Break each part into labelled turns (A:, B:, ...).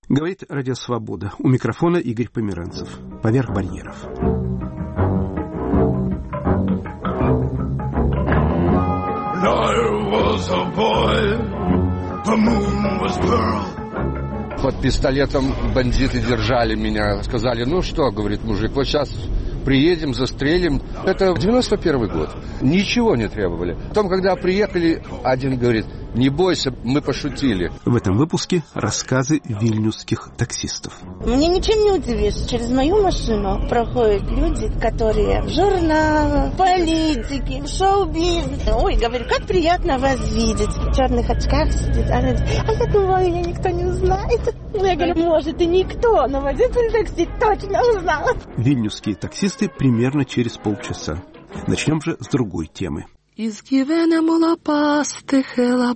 A: Говорит Радио Свобода. У микрофона Игорь Померанцев. Поверх барьеров.
B: Под пистолетом бандиты держали меня. Сказали, ну что, говорит мужик, вот сейчас приедем, застрелим. Это 91 год. Ничего не требовали. Потом, когда приехали, один говорит, не бойся, мы пошутили.
A: В этом выпуске рассказы вильнюсских таксистов.
C: Мне ничем не удивишь. Через мою машину проходят люди, которые в журналах, политике, в шоу-бизнесе. Ой, говорю, как приятно вас видеть. В черных очках сидит. А я думаю, меня никто не узнает. Я говорю, может и никто, но водитель такси точно узнал.
A: Вильнюсские таксисты примерно через полчаса. Начнем же с другой темы.
D: Изгивенему лапастыхел,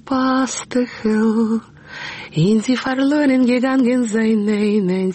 D: инди фарлорен геганген зайнейнен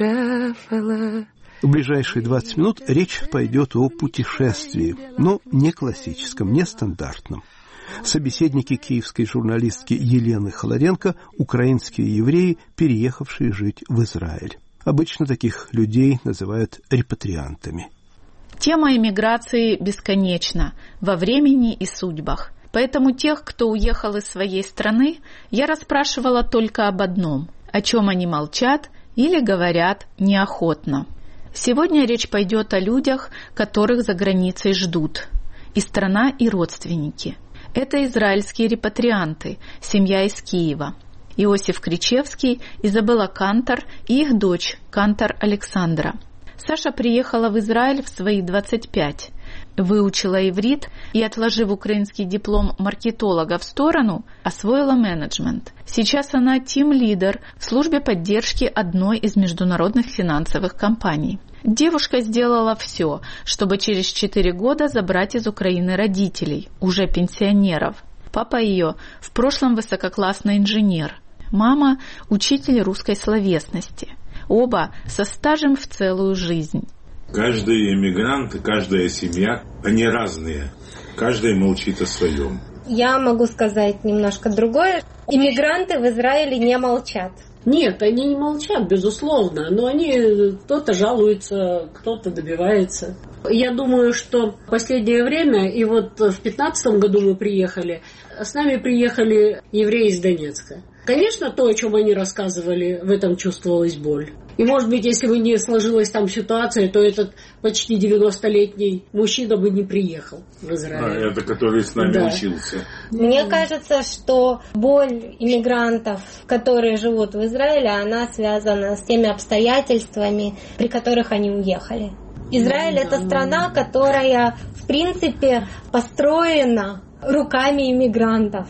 D: тикшефеле.
A: В ближайшие 20 минут речь пойдет о путешествии, но не классическом, не стандартном. Собеседники киевской журналистки Елены Холоденко – украинские евреи, переехавшие жить в Израиль. Обычно таких людей называют репатриантами.
E: Тема эмиграции бесконечна во времени и судьбах. Поэтому тех, кто уехал из своей страны, я расспрашивала только об одном, о чем они молчат или говорят неохотно. Сегодня речь пойдет о людях, которых за границей ждут. И страна, и родственники. Это израильские репатрианты, семья из Киева. Иосиф Кричевский, Изабелла Кантор и их дочь Кантор Александра. Саша приехала в Израиль в свои 25, выучила иврит и, отложив украинский диплом маркетолога в сторону, освоила менеджмент. Сейчас она тим-лидер в службе поддержки одной из международных финансовых компаний. Девушка сделала все, чтобы через 4 года забрать из Украины родителей, уже пенсионеров. Папа ее в прошлом высококлассный инженер, мама – учитель русской словесности. Оба со стажем в целую жизнь.
F: Каждый эмигрант, каждая семья, они разные. Каждый молчит о своем.
G: Я могу сказать немножко другое. Иммигранты в Израиле не молчат.
H: Нет, они не молчат, безусловно, но они кто-то жалуется, кто-то добивается. Я думаю, что в последнее время, и вот в 2015 году мы приехали, с нами приехали евреи из Донецка. Конечно, то, о чем они рассказывали, в этом чувствовалась боль. И, может быть, если бы не сложилась там ситуация, то этот почти 90-летний мужчина бы не приехал в Израиль.
F: Это который с нами учился.
G: Мне кажется, что боль иммигрантов, которые живут в Израиле, она связана с теми обстоятельствами, при которых они уехали. Израиль – это страна, которая, в принципе, построена руками иммигрантов.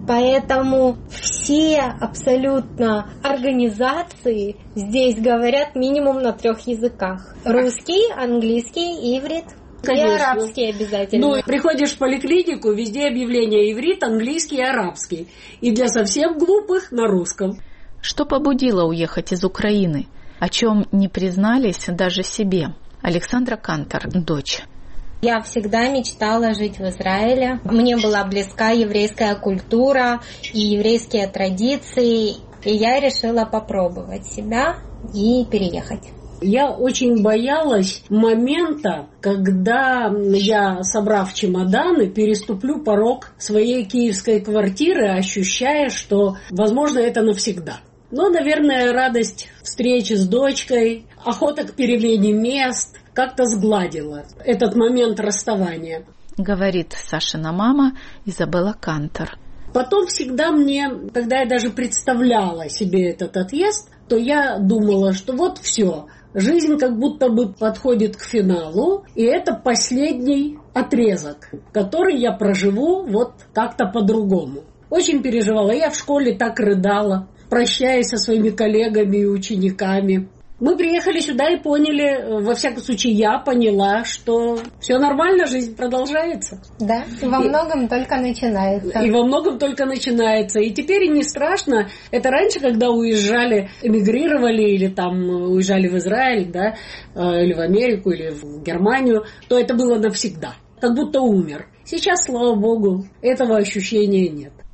G: Поэтому все абсолютно организации здесь говорят минимум на 3 языках. Русский, английский, иврит. Конечно. И арабский обязательно.
H: Ну, приходишь в поликлинику, везде объявления иврит, английский и арабский. И для совсем глупых на русском.
E: Что побудило уехать из Украины? О чем не признались даже себе? Александра Кантор, дочь.
G: Я всегда мечтала жить в Израиле. Мне была близка еврейская культура и еврейские традиции. И я решила попробовать себя и переехать.
H: Я очень боялась момента, когда я, собрав чемоданы, переступлю порог своей киевской квартиры, ощущая, что, возможно, это навсегда. Но, наверное, радость встречи с дочкой, охота к перемене мест как-то сгладила этот момент расставания.
E: Говорит Сашина мама Изабелла Кантор.
H: Потом всегда мне, когда я даже представляла себе этот отъезд, то я думала, что вот все, жизнь как будто бы подходит к финалу, и это последний отрезок, который я проживу вот как-то по-другому. Очень переживала. Я в школе так рыдала, прощаясь со своими коллегами и учениками. Мы приехали сюда и поняли, во всяком случае, я поняла, что все нормально, жизнь продолжается.
G: Да, во многом только начинается.
H: И во многом только начинается. И теперь не страшно. Это раньше, когда уезжали, эмигрировали или там уезжали в Израиль, да, или в Америку, или в Германию, то это было навсегда. Как будто умер. Сейчас, слава богу, этого ощущения нет.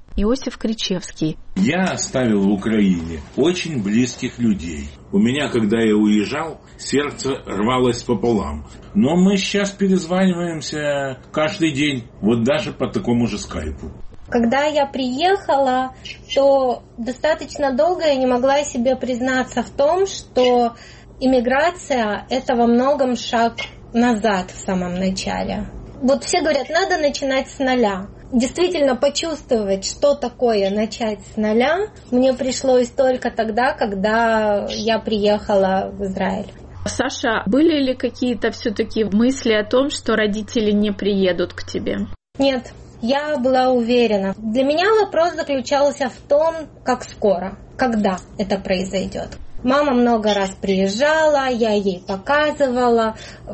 E: Иосиф Кричевский.
F: Я оставил в Украине очень близких людей. У меня, когда я уезжал, сердце рвалось пополам. Но мы сейчас перезваниваемся каждый день, вот даже по такому же скайпу.
G: Когда я приехала, то достаточно долго я не могла себе признаться в том, что иммиграция – это во многом шаг назад в самом начале. Вот все говорят, надо начинать с нуля. Действительно почувствовать, что такое начать с нуля, мне пришлось только тогда, когда я приехала в Израиль.
E: Саша, были ли какие-то все-таки мысли о том, что родители не приедут к тебе?
G: Нет, я была уверена. Для меня вопрос заключался в том, как скоро, когда это произойдет. Мама много раз приезжала, я ей показывала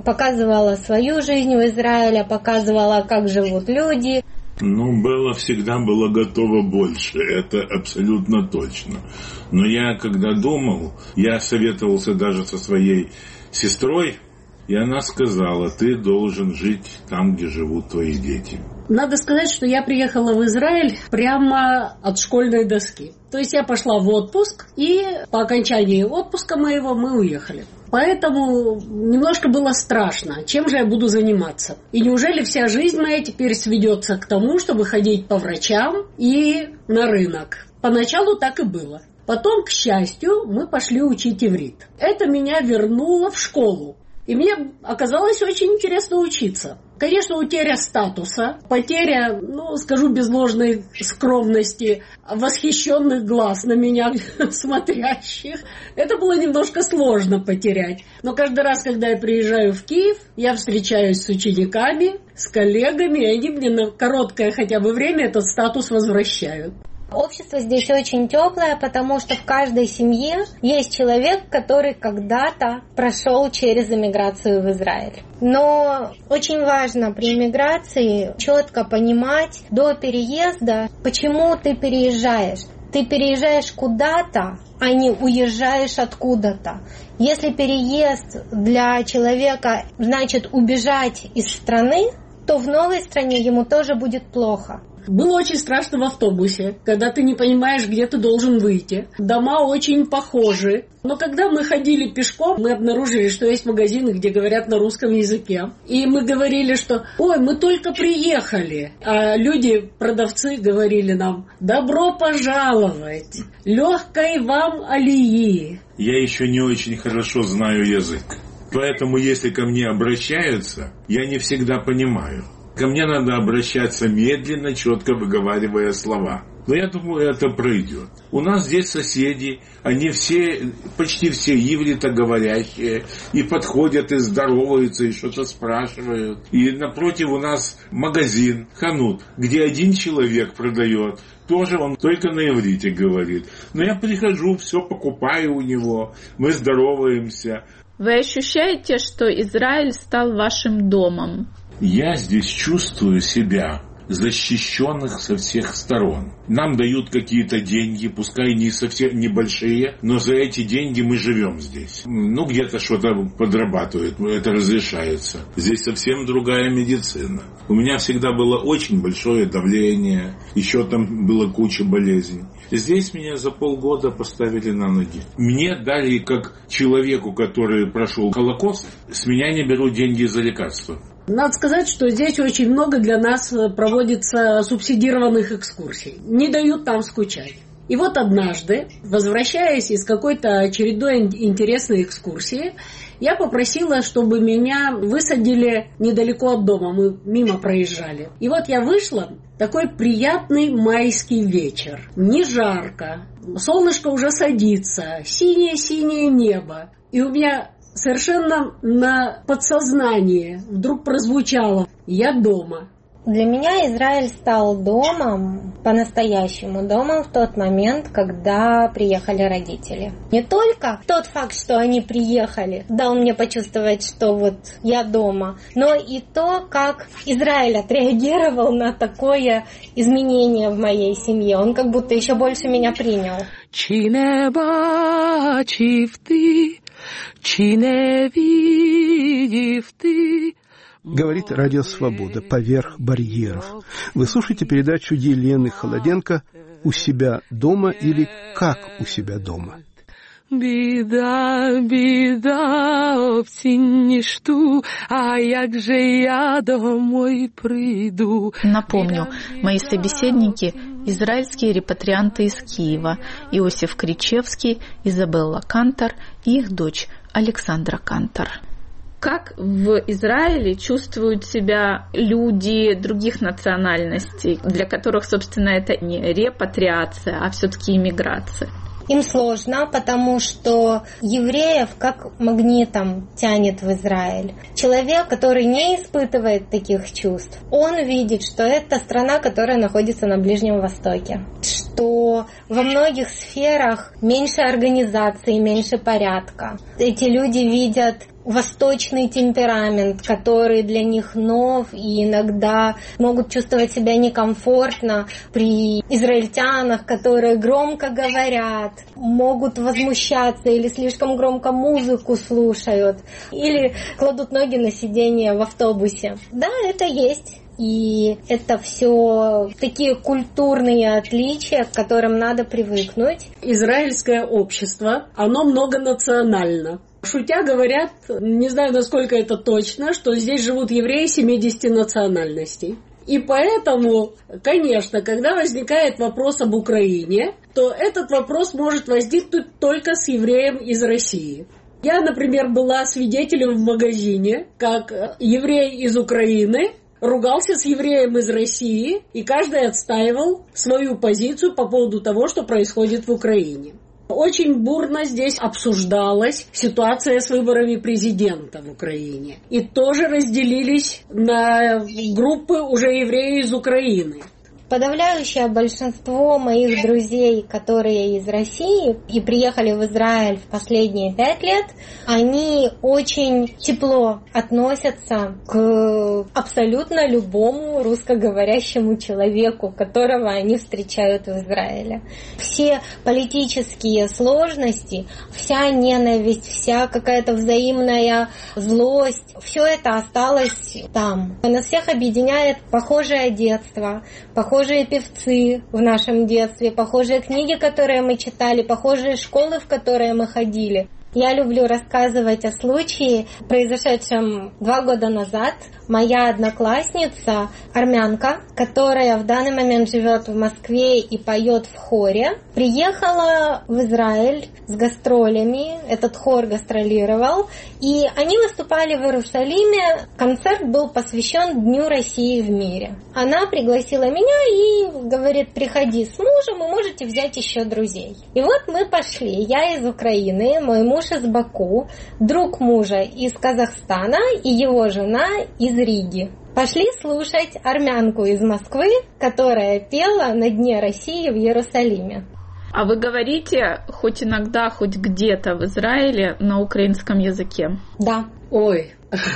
G: свою жизнь в Израиле, показывала, как живут люди.
F: Белла всегда была готова больше, это абсолютно точно. Но я, когда думал, я советовался даже со своей сестрой, и она сказала, ты должен жить там, где живут твои дети.
H: Надо сказать, что я приехала в Израиль прямо от школьной доски. То есть я пошла в отпуск, и по окончании отпуска моего мы уехали. Поэтому немножко было страшно, чем же я буду заниматься. И неужели вся жизнь моя теперь сведется к тому, чтобы ходить по врачам и на рынок? Поначалу так и было. Потом, к счастью, мы пошли учить иврит. Это меня вернуло в школу. И мне оказалось очень интересно учиться. Конечно, утеря статуса, потеря, скажу без ложной скромности, восхищенных глаз на меня смотрящих. Это было немножко сложно потерять. Но каждый раз, когда я приезжаю в Киев, я встречаюсь с учениками, с коллегами, и они мне на короткое хотя бы время этот статус возвращают.
G: Общество здесь очень теплое, потому что в каждой семье есть человек, который когда-то прошел через эмиграцию в Израиль. Но очень важно при эмиграции четко понимать до переезда, почему ты переезжаешь. Ты переезжаешь куда-то, а не уезжаешь откуда-то. Если переезд для человека значит убежать из страны, то в новой стране ему тоже будет плохо.
H: Было очень страшно в автобусе, когда ты не понимаешь, где ты должен выйти. Дома очень похожи. Но когда мы ходили пешком, мы обнаружили, что есть магазины, где говорят на русском языке. И мы говорили, что «Ой, мы только приехали». А люди, продавцы, говорили нам «Добро пожаловать! Легкой вам алии!»
F: Я еще не очень хорошо знаю язык. Поэтому, если ко мне обращаются, я не всегда понимаю. Ко мне надо обращаться медленно, четко выговаривая слова. Но я думаю, это пройдет. У нас здесь соседи, они все, почти все ивритоговорящие, и подходят, и здороваются, и что-то спрашивают. И напротив у нас магазин, ханут, где один человек продает. Тоже он только на иврите говорит. Но я прихожу, все покупаю у него, мы здороваемся.
E: Вы ощущаете, что Израиль стал вашим домом?
F: Я здесь чувствую себя защищенных со всех сторон. Нам дают какие-то деньги, пускай не совсем небольшие, но за эти деньги мы живем здесь. Где-то что-то подрабатывают, это разрешается. Здесь совсем другая медицина. У меня всегда было очень большое давление, еще там была куча болезней. Здесь меня за полгода поставили на ноги. Мне дали, как человеку, который прошел Холокост, с меня не берут деньги за лекарства.
H: Надо сказать, что здесь очень много для нас проводится субсидированных экскурсий. Не дают нам скучать. И вот однажды, возвращаясь из какой-то очередной интересной экскурсии, я попросила, чтобы меня высадили недалеко от дома. Мы мимо проезжали. И вот я вышла, такой приятный майский вечер. Не жарко, солнышко уже садится, синее-синее небо. И у меня совершенно на подсознании вдруг прозвучало «Я дома».
G: Для меня Израиль стал домом, по-настоящему домом в тот момент, когда приехали родители. Не только тот факт, что они приехали, дал мне почувствовать, что вот я дома, но и то, как Израиль отреагировал на такое изменение в моей семье. Он как будто еще больше меня принял.
D: Чи не бачив ти, чи не видів ти
A: Говорит Радио Свобода «Поверх барьеров». Вы слушаете передачу Елены Холоденко «У себя дома» или «Как у себя дома».
D: Біда, біда, обцінніш ту, а як же я домой приду.
E: Напомню, мои собеседники – израильские репатрианты из Киева, Иосиф Кричевский, Изабелла Кантор и их дочь Александра Кантор. Как в Израиле чувствуют себя люди других национальностей, для которых, собственно, это не репатриация, а все-таки иммиграция?
G: Им сложно, потому что евреев как магнитом тянет в Израиль. Человек, который не испытывает таких чувств, он видит, что это страна, которая находится на Ближнем Востоке, что во многих сферах меньше организации, меньше порядка. Эти люди видят восточный темперамент, который для них нов, и иногда могут чувствовать себя некомфортно при израильтянах, которые громко говорят, могут возмущаться или слишком громко музыку слушают, или кладут ноги на сиденье в автобусе. Да, это есть. И это все такие культурные отличия, к которым надо привыкнуть.
H: Израильское общество, оно многонационально. Шутя говорят, не знаю, насколько это точно, что здесь живут евреи 70 национальностей. И поэтому, конечно, когда возникает вопрос об Украине, то этот вопрос может возникнуть только с евреем из России. Я, например, была свидетелем в магазине, как еврей из Украины ругался с евреем из России, и каждый отстаивал свою позицию по поводу того, что происходит в Украине. Очень бурно здесь обсуждалась ситуация с выборами президента в Украине. И тоже разделились на группы уже евреи из Украины.
G: Подавляющее большинство моих друзей, которые из России и приехали в Израиль в последние 5 лет, они очень тепло относятся к абсолютно любому русскоговорящему человеку, которого они встречают в Израиле. Все политические сложности, вся ненависть, вся какая-то взаимная злость, все это осталось там. Нас всех объединяет похожее детство, похожие певцы в нашем детстве, похожие книги, которые мы читали, похожие школы, в которые мы ходили. Я люблю рассказывать о случае, произошедшем 2 года назад. Моя одноклассница, армянка, которая в данный момент живет в Москве и поет в хоре, приехала в Израиль с гастролями. Этот хор гастролировал, и они выступали в Иерусалиме. Концерт был посвящен Дню России в мире. Она пригласила меня и говорит: приходи с мужем, и можете взять еще друзей. И вот мы пошли. Я из Украины, мой муж из Баку, друг мужа из Казахстана и его жена из Риги. Пошли слушать армянку из Москвы, которая пела на Дне России в Иерусалиме.
E: А вы говорите хоть иногда, хоть где-то в Израиле на украинском языке?
G: Да.
H: Ой,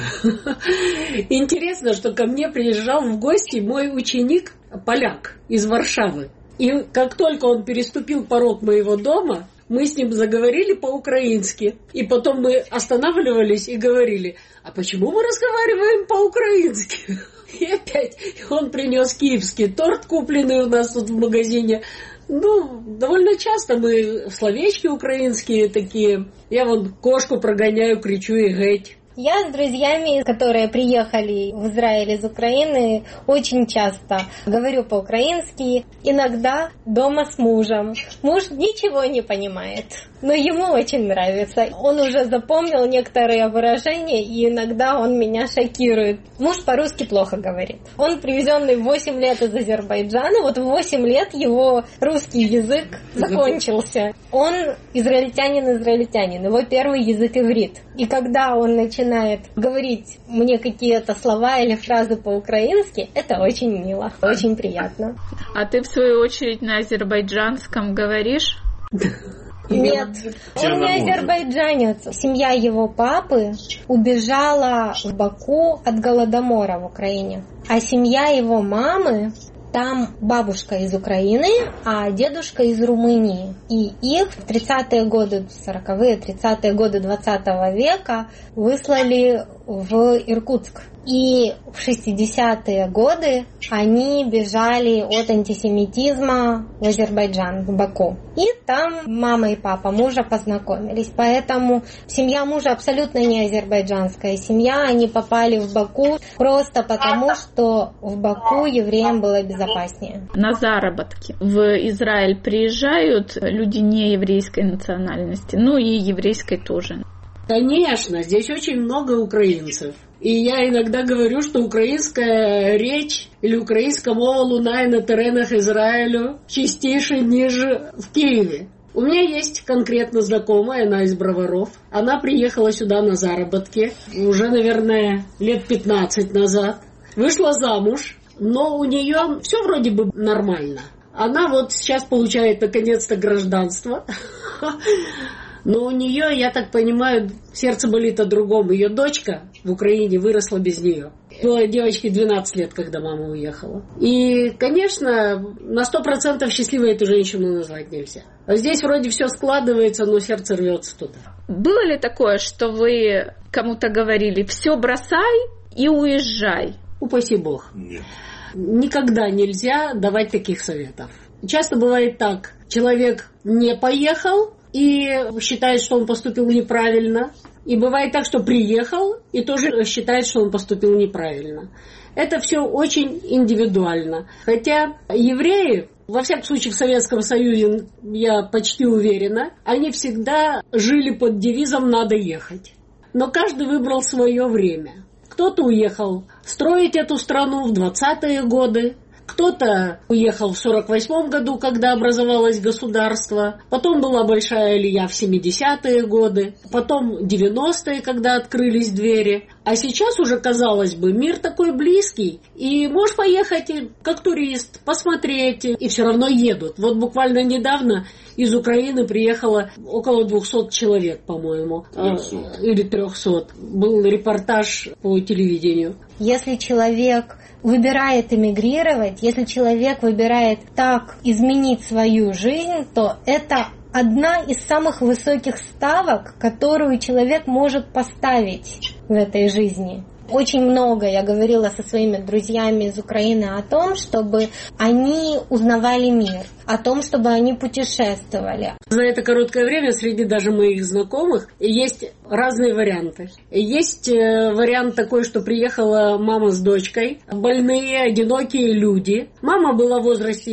H: интересно, что ко мне приезжал в гости мой ученик, поляк из Варшавы. И как только он переступил порог моего дома, мы с ним заговорили по-украински. И потом мы останавливались и говорили: а почему мы разговариваем по-украински? И опять он принес киевский торт, купленный у нас тут в магазине. Довольно часто мы словечки украинские такие. Я вон кошку прогоняю, кричу и геть.
G: Я с друзьями, которые приехали в Израиль из Украины, очень часто говорю по-украински, иногда дома с мужем. Муж ничего не понимает, но ему очень нравится. Он уже запомнил некоторые выражения, и иногда он меня шокирует. Муж по-русски плохо говорит. Он привезенный в 8 лет из Азербайджана, вот в 8 лет его русский язык закончился. Он израильтянин, его первый язык иврит. И когда он начинает говорить мне какие-то слова или фразы по-украински, это очень мило, очень приятно.
E: А ты, в свою очередь, на азербайджанском говоришь?
G: Нет, он не азербайджанец. Семья его папы убежала в Баку от Голодомора в Украине. А семья его мамы, там бабушка из Украины, а дедушка из Румынии. И их в 30-е годы, 40-е, 30-е годы 20 века выслали в Иркутск. И в 60-е годы они бежали от антисемитизма в Азербайджан, в Баку. И там мама и папа мужа познакомились. Поэтому семья мужа абсолютно не азербайджанская семья. Они попали в Баку просто потому, что в Баку евреям было безопаснее.
E: На заработки в Израиль приезжают люди не еврейской национальности, ну и еврейской тоже.
H: Конечно, здесь очень много украинцев. И я иногда говорю, что украинская речь или украинская мова лунає на теренах Израилю чистіше, ніж в Киеве. У меня есть конкретно знакомая, она из Броваров. Она приехала сюда на заработки уже, наверное, лет 15 назад. Вышла замуж, но у нее все вроде бы нормально. Она вот сейчас получает наконец-то гражданство. Но у нее, я так понимаю, сердце болит о другом. Ее дочка в Украине выросла без нее. Было девочке 12 лет, когда мама уехала. И, конечно, на 100% счастливой эту женщину назвать нельзя. А здесь вроде все складывается, но сердце рвется туда.
E: Было ли такое, что вы кому-то говорили: все бросай и уезжай?
H: Упаси Бог.
F: Нет.
H: Никогда нельзя давать таких советов. Часто бывает так. Человек не поехал и считает, что он поступил неправильно. И бывает так, что приехал и тоже считает, что он поступил неправильно. Это все очень индивидуально. Хотя евреи, во всяком случае в Советском Союзе, я почти уверена, они всегда жили под девизом «надо ехать». Но каждый выбрал свое время. Кто-то уехал строить эту страну в 20-е годы, кто-то уехал в 48-м году, когда образовалось государство. Потом была большая алия в 70-е годы. Потом 90-е, когда открылись двери. А сейчас уже, казалось бы, мир такой близкий. И можешь поехать как турист, посмотреть. И все равно едут. Вот буквально недавно из Украины приехало около 200 человек, по-моему.
F: 300.
H: Или 300. Был репортаж по телевидению.
G: Если человек выбирает эмигрировать, если человек выбирает так изменить свою жизнь, то это одна из самых высоких ставок, которую человек может поставить в этой жизни. Очень много я говорила со своими друзьями из Украины о том, чтобы они узнавали мир, о том, чтобы они путешествовали.
H: За это короткое время среди даже моих знакомых есть разные варианты. Есть вариант такой, что приехала мама с дочкой, больные, одинокие люди. Мама была в возрасте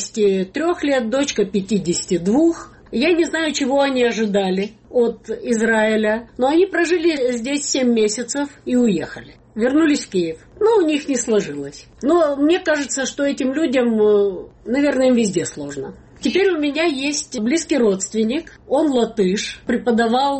H: 73 лет, дочка 52. Я не знаю, чего они ожидали от Израиля, но они прожили здесь 7 месяцев и уехали. Вернулись в Киев. Но у них не сложилось. Но мне кажется, что этим людям, наверное, им везде сложно. Теперь у меня есть близкий родственник. Он латыш, преподавал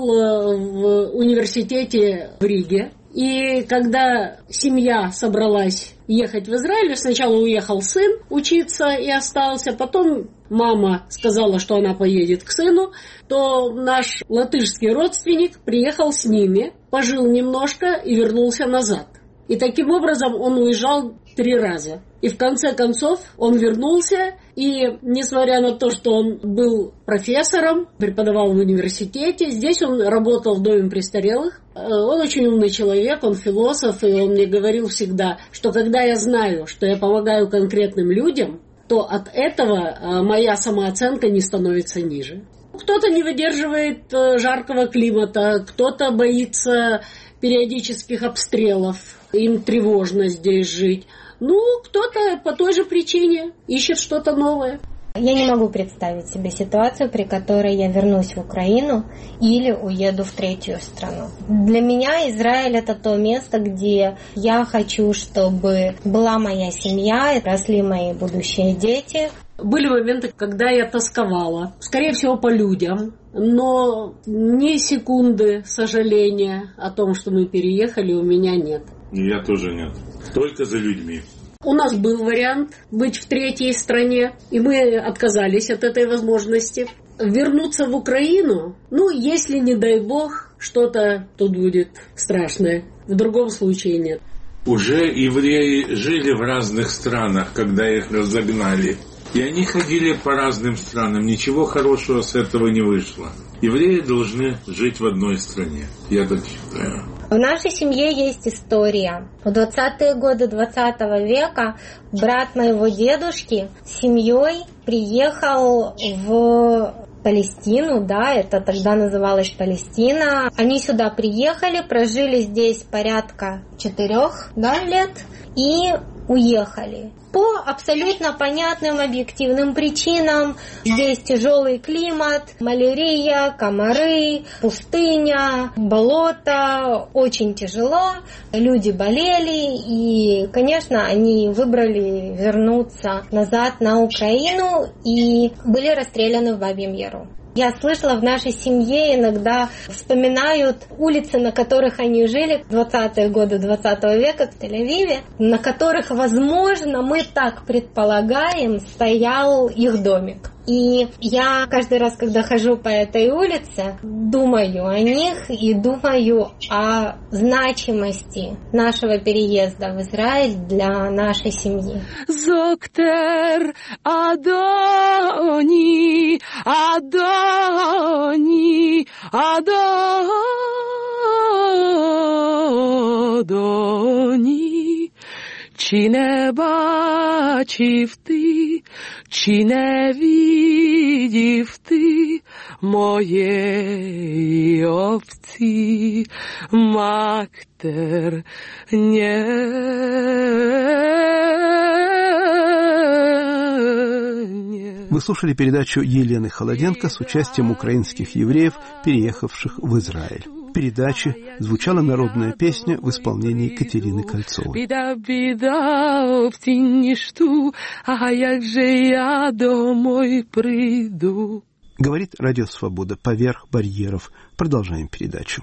H: в университете в Риге. И когда семья собралась ехать в Израиль, сначала уехал сын учиться и остался, потом мама сказала, что она поедет к сыну, то наш латышский родственник приехал с ними, пожил немножко и вернулся назад. И таким образом он уезжал 3 раза. И в конце концов он вернулся, и несмотря на то, что он был профессором, преподавал в университете, здесь он работал в доме престарелых. Он очень умный человек, он философ, и он мне говорил всегда, что когда я знаю, что я помогаю конкретным людям, то от этого моя самооценка не становится ниже. Кто-то не выдерживает жаркого климата, кто-то боится периодических обстрелов, им тревожно здесь жить. Ну, кто-то по той же причине ищет что-то новое.
G: Я не могу представить себе ситуацию, при которой я вернусь в Украину или уеду в 3-ю страну. Для меня Израиль — это то место, где я хочу, чтобы была моя семья, росли мои будущие дети.
H: Были моменты, когда я тосковала, скорее всего, по людям, но ни секунды сожаления о том, что мы переехали, у меня нет.
F: Я тоже нет. Только за людьми.
H: У нас был вариант быть в 3-й стране, и мы отказались от этой возможности. Вернуться в Украину, ну, если, не дай бог, что-то тут будет страшное. В другом случае нет.
F: Уже евреи жили в разных странах, когда их разогнали. И они ходили по разным странам. Ничего хорошего с этого не вышло. Евреи должны жить в одной стране. Я так считаю.
G: В нашей семье есть история. В 20-е годы 20 века брат моего дедушки с семьей приехал в Палестину, да, это тогда называлась Палестина. Они сюда приехали, прожили здесь порядка 4 лет и уехали. По абсолютно понятным объективным причинам. Здесь тяжелый климат, малярия, комары, пустыня, болото. Очень тяжело. Люди болели. И, конечно, они выбрали вернуться назад на Украину и были расстреляны в Бабьем Яру. Я слышала, в нашей семье иногда вспоминают улицы, на которых они жили в 20-е годы 20 века в Тель-Авиве, на которых, возможно, мы так предполагаем, стоял их домик. И я каждый раз, когда хожу по этой улице, думаю о них и думаю о значимости нашего переезда в Израиль для нашей семьи.
D: Зоктер Адони, Адони, Адони, чи не бачив ти, чи не видів ти моєї овці, мактер не.
A: Вы слушали передачу Елены Холоденко с участием украинских евреев, переехавших в Израиль. В передаче звучала народная песня в исполнении Катерины Кольцовой.
D: Біда, біда, овці шту, а як же я домой приду?
A: Говорит Радио Свобода поверх барьеров. Продолжаем передачу.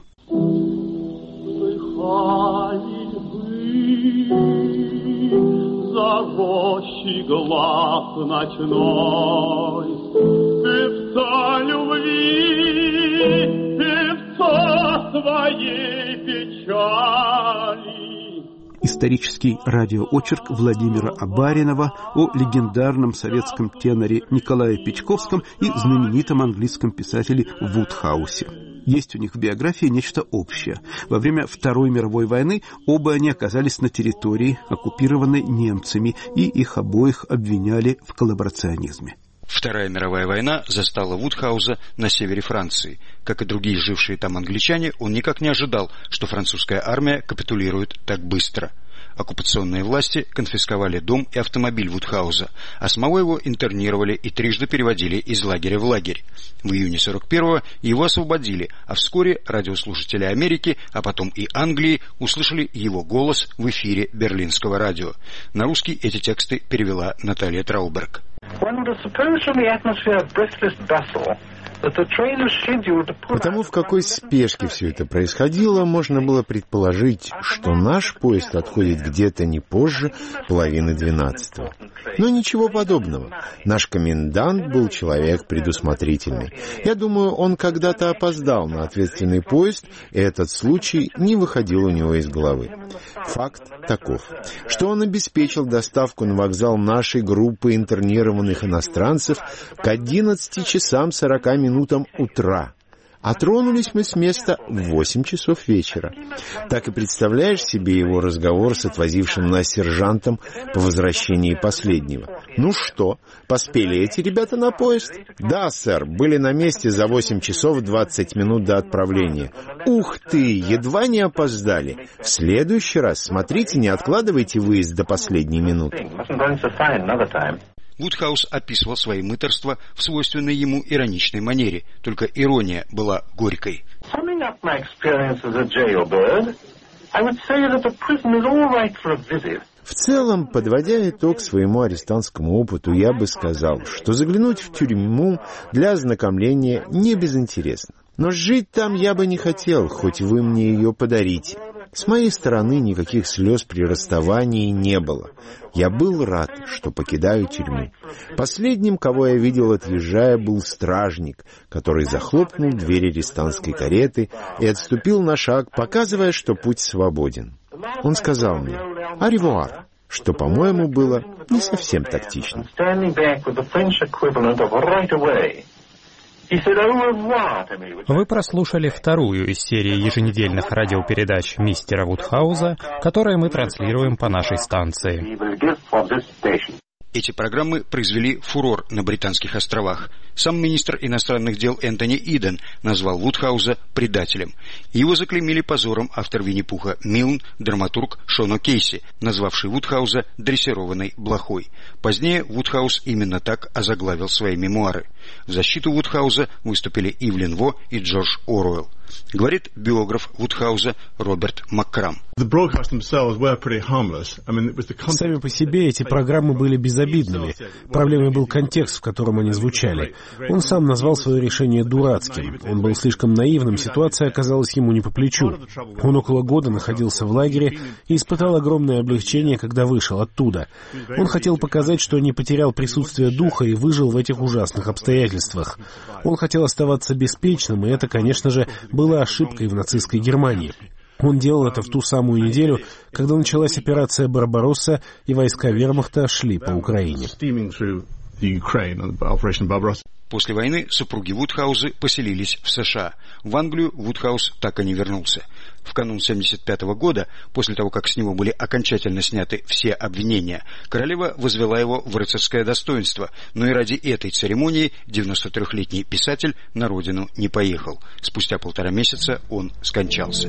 I: За рощей глаз ночной, певца любви, певца своей печали.
A: Исторический радиоочерк Владимира Абаринова о легендарном советском теноре Николае Печковском и знаменитом английском писателе Вудхаусе. Есть у них в биографии нечто общее. Во время Второй мировой войны оба они оказались на территории, оккупированной немцами, и их обоих обвиняли в коллаборационизме.
J: Вторая мировая война застала Вудхауза на севере Франции. Как и другие жившие там англичане, он никак не ожидал, что французская армия капитулирует так быстро. Оккупационные власти конфисковали дом и автомобиль Вудхауза, а самого его интернировали и трижды переводили из лагеря в лагерь. В июне 41-го его освободили, а вскоре радиослушатели Америки, а потом и Англии услышали его голос в эфире берлинского радио. На русский эти тексты перевела Наталья Трауберг.
K: Потому в какой спешке все это происходило, можно было предположить, что наш поезд отходит где-то не позже 11:30. Но ничего подобного. Наш комендант был человек предусмотрительный. Я думаю, он когда-то опоздал на ответственный поезд, и этот случай не выходил у него из головы. Факт таков, что он обеспечил доставку на вокзал нашей группы интернированных иностранцев к 11 часам 40 минутам утра. А тронулись мы с места в 8 часов вечера. Так и представляешь себе его разговор с отвозившим нас сержантом по возвращении последнего. «Ну что, поспели эти ребята на поезд?» «Да, сэр, были на месте за 8 часов 20 минут до отправления». «Ух ты, едва не опоздали. В следующий раз смотрите, не откладывайте выезд до последней минуты».
J: Вудхаус описывал свои мытарства в свойственной ему ироничной манере, только ирония была горькой.
K: В целом, подводя итог своему арестантскому опыту, я бы сказал, что заглянуть в тюрьму для ознакомления не безинтересно. Но жить там я бы не хотел, хоть вы мне ее подарите. С моей стороны никаких слез при расставании не было. Я был рад, что покидаю тюрьму. Последним, кого я видел, отъезжая, был стражник, который захлопнул двери арестантской кареты и отступил на шаг, показывая, что путь свободен. Он сказал мне «Аревуар». что, по-моему, было не совсем тактично.
L: Вы прослушали вторую из серии еженедельных радиопередач мистера Вудхауза, которые мы транслируем по нашей станции.
J: Эти программы произвели фурор на Британских островах. Сам министр иностранных дел Энтони Иден назвал Вудхауза предателем. Его заклеймили позором автор Винни-Пуха Милн, драматург Шон О'Кейси, назвавший Вудхауза дрессированной блохой. Позднее Вудхауз именно так озаглавил свои мемуары. В защиту Вудхауза выступили Ивлин Во и Джордж Оруэлл. Говорит биограф Вудхауза Роберт Маккрам.
A: Сами по себе эти программы были безобидными. Проблемой был контекст, в котором они звучали. Он сам назвал свое решение дурацким. Он был слишком наивным, ситуация оказалась ему не по плечу. Он около года находился в лагере и испытал огромное облегчение, когда вышел оттуда. Он хотел показать, что не потерял присутствие духа и выжил в этих ужасных обстоятельствах. Он хотел оставаться беспечным, и это, конечно же, было ошибкой в нацистской Германии. Он делал это в ту самую неделю, когда началась операция «Барбаросса», и войска вермахта шли по Украине.
J: После войны супруги Вудхаузы поселились в США. В Англию Вудхауз так и не вернулся. В канун 1975 года, после того, как с него были окончательно сняты все обвинения, королева возвела его в рыцарское достоинство, но и ради этой церемонии 93-летний писатель на родину не поехал. Спустя 1,5 месяца он скончался.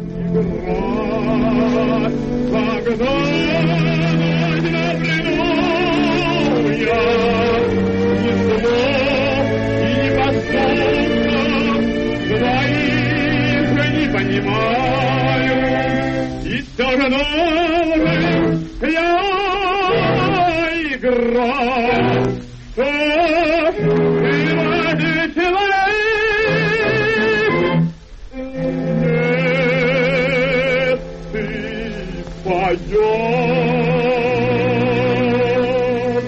I: И все равно я играю, что ты ради человек. Нет, ты пойдешь.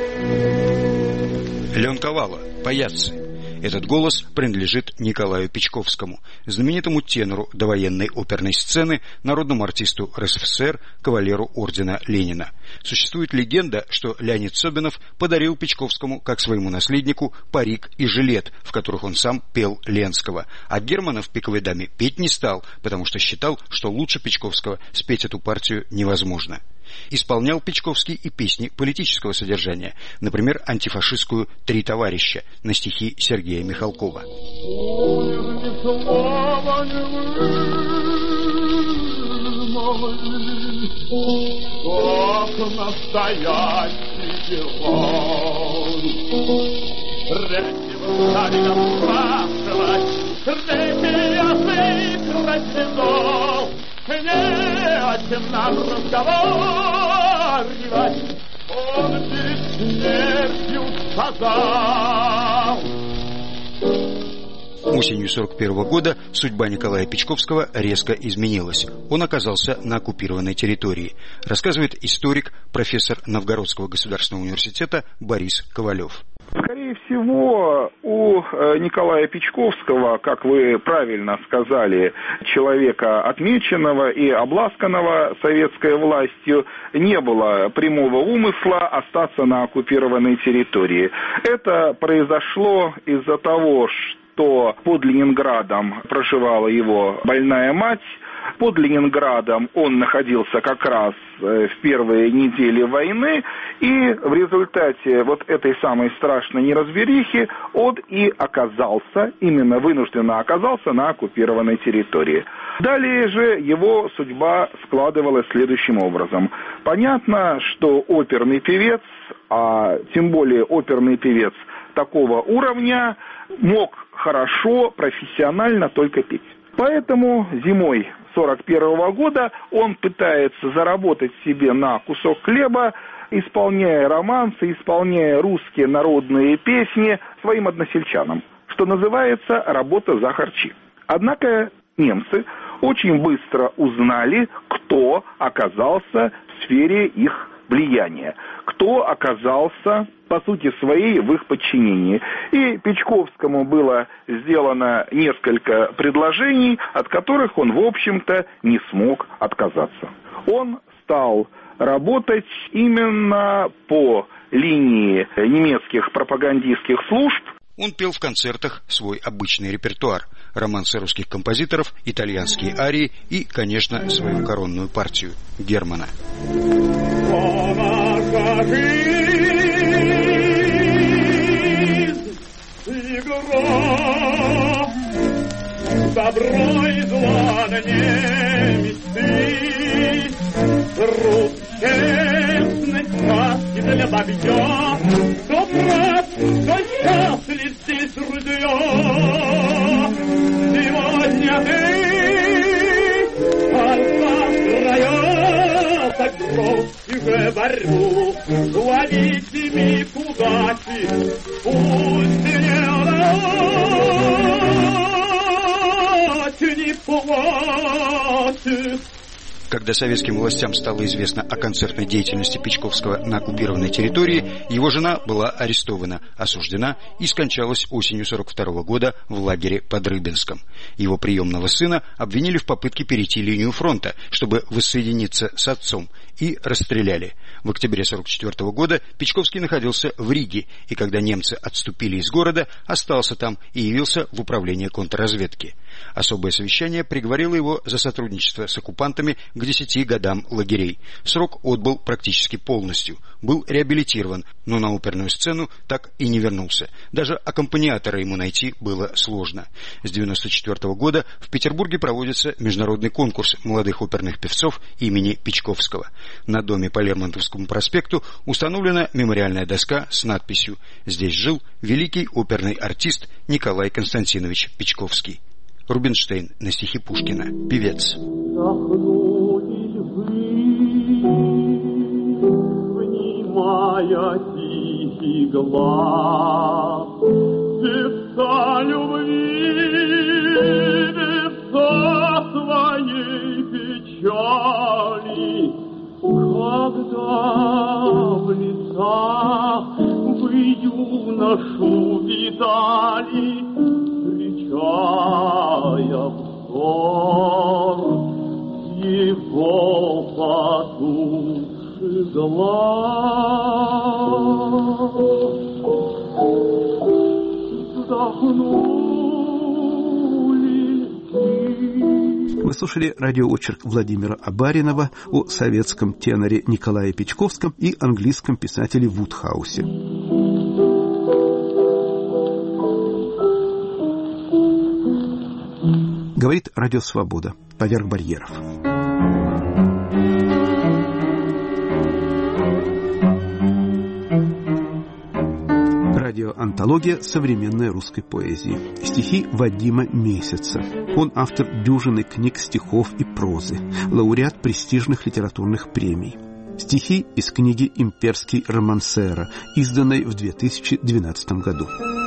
J: Лен Ковало, «Паяцци». Этот голос принадлежит Николаю Печковскому, знаменитому тенору довоенной оперной сцены, народному артисту РСФСР, кавалеру ордена Ленина. Существует легенда, что Леонид Собинов подарил Печковскому, как своему наследнику, парик и жилет, в которых он сам пел Ленского. А Германа в «Пиковой даме» петь не стал, потому что считал, что лучше Печковского спеть эту партию невозможно. Исполнял Печковский и песни политического содержания, например, антифашистскую «Три товарища» на стихи Сергея Михалкова.
I: Как настоящий герой, речи стали нам спрашивать, речи язык растянул. Не о чем нам разговаривать, он перед смертью сказал.
J: Осенью 1941 года судьба Николая Печковского резко изменилась. Он оказался на оккупированной территории, рассказывает историк, профессор Новгородского государственного университета Борис Ковалев.
M: Скорее всего, у Николая Печковского, как вы правильно сказали, человека отмеченного и обласканного советской властью, не было прямого умысла остаться на оккупированной территории. Это произошло из-за того, что под Ленинградом проживала его больная мать. Под Ленинградом он находился как раз в первые недели войны, и в результате вот этой самой страшной неразберихи он и оказался, именно вынужденно оказался на оккупированной территории. Далее же его судьба складывалась следующим образом. Понятно, что оперный певец, а тем более оперный певец такого уровня, мог хорошо, профессионально только петь. Поэтому зимой 1941 года он пытается заработать себе на кусок хлеба, исполняя романсы, исполняя русские народные песни своим односельчанам, что называется работа за харчи. Однако немцы очень быстро узнали, кто оказался в сфере их влияния, кто оказался, по сути своей, в их подчинении. И Печковскому было сделано несколько предложений, от которых он, в общем-то, не смог отказаться. Он стал работать именно по линии немецких пропагандистских служб.
J: Он пел в концертах свой обычный репертуар, романсы русских композиторов, итальянские арии и, конечно, свою коронную партию Германа.
I: Добро и зло на мечты, труд, честность, сказки для бабья, кто прав, кто счастлив здесь друзья. Сегодня ты, а завтра я, так бросьте борьбу, ловите миг удачи, пусть не
J: Когда советским властям стало известно о концертной деятельности Печковского на оккупированной территории, его жена была арестована, осуждена и скончалась осенью 1942 года в лагере под Рыбинском. Его приемного сына обвинили в попытке перейти линию фронта, чтобы воссоединиться с отцом, и расстреляли. В октябре 1944 года Печковский находился в Риге, и когда немцы отступили из города, остался там и явился в управление контрразведки. Особое совещание приговорило его за сотрудничество с оккупантами к 10 годам лагерей. Срок отбыл практически полностью. Был реабилитирован, но на оперную сцену так и не вернулся. Даже аккомпаниатора ему найти было сложно. С 1994 года в Петербурге проводится международный конкурс молодых оперных певцов имени Печковского. На доме по Лермонтовскому проспекту установлена мемориальная доска с надписью «Здесь жил великий оперный артист Николай Константинович Печковский». Рубинштейн на стихи Пушкина. Певец.
I: Внимая тихий глаз, певца любви, певца своей печали, когда в лицах вы юношу видали, встречая взор его потухший глаз, вздохнули.
A: Вы слушали радиоочерк Владимира Абаринова о советском теноре Николае Печковском и английском писателе Вудхаусе. Говорит Радио Свобода. Поверх барьеров. Радиоантология современной русской поэзии. Стихи Вадима Месяца. Он автор дюжины книг стихов и прозы, лауреат престижных литературных премий. Стихи из книги «Имперский романсера», изданной в 2012 году.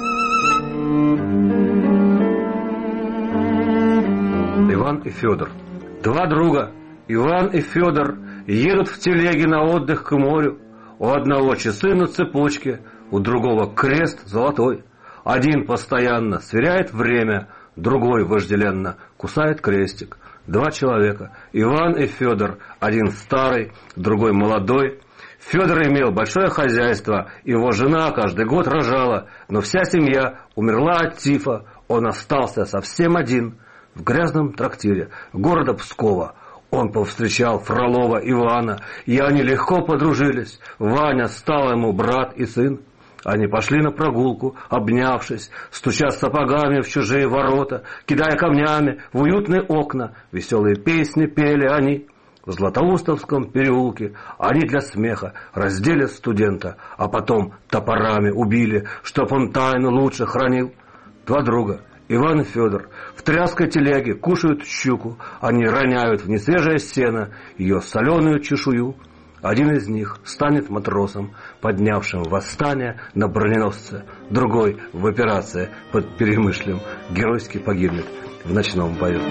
N: Иван и Федор. Два друга, Иван и Федор, едут в телеге на отдых к морю. У одного часы на цепочке, у другого крест золотой. Один постоянно сверяет время, другой вожделенно кусает крестик. Два человека, Иван и Федор, один старый, другой молодой. Федор имел большое хозяйство, его жена каждый год рожала, но вся семья умерла от тифа, он остался совсем один. В грязном трактире города Пскова он повстречал Фролова Ивана, и они легко подружились. Ваня стал ему брат и сын. Они пошли на прогулку, обнявшись, стуча сапогами в чужие ворота, кидая камнями в уютные окна. Веселые песни пели они. В Златоустовском переулке они для смеха раздели студента, а потом топорами убили, чтоб он тайну лучше хранил. Два друга, Иван и Федор, в тряской телеге кушают щуку. Они роняют в несвежее сено ее соленую чешую. Один из них станет матросом, поднявшим восстание на броненосце. Другой в операции под Перемышлем геройски погибнет в ночном бою.